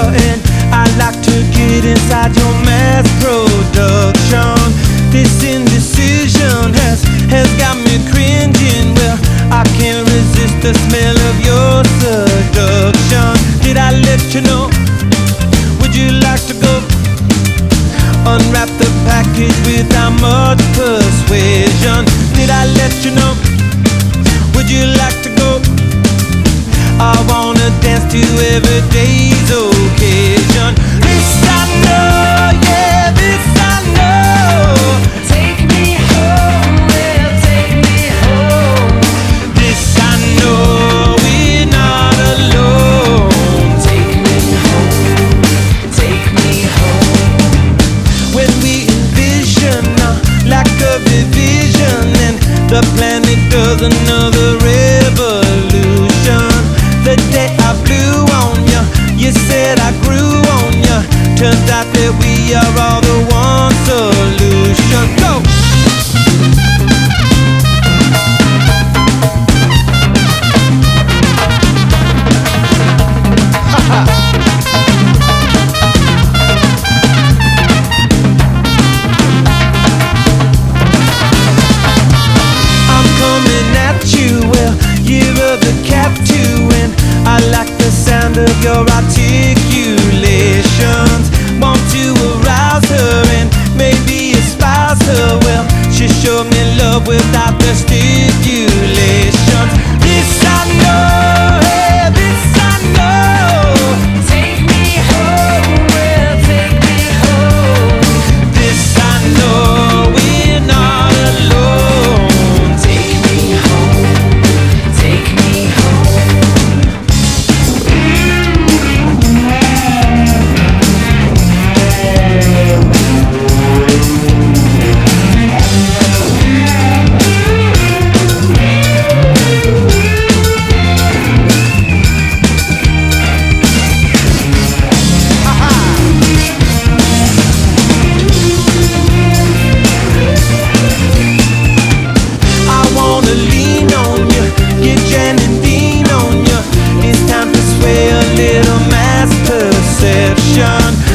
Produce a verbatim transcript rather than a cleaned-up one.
and I like to get inside your mass production. This indecision has, has got me cringing. Well, I can't resist the smell of your seduction. Did I let you know? Would you like to go? Unwrap the package without much persuasion. Did I let you know? Would you like to go? I wanna dance to every day's occasion. This I know, yeah, this I know. Take me home, well, take me home. This I know, we're not alone. Take me home, take me home. When we envision uh, like a division, and the planet does another revolution. The day I blew on you, you said I grew on you. Turns out that we are all the one solution. Go! I'm coming at you, well, you're the cap too, and I like the sound of your articulations. Want to arouse her and maybe espouse her. Well, she showed me love without the stipulations. This I know, hey, this I know. Take me home, well, take me home. This I know, we're not alone. Take me home, take me home. I wanna lean on you, get Jan and Dean on you. It's time to sway a little mass perception.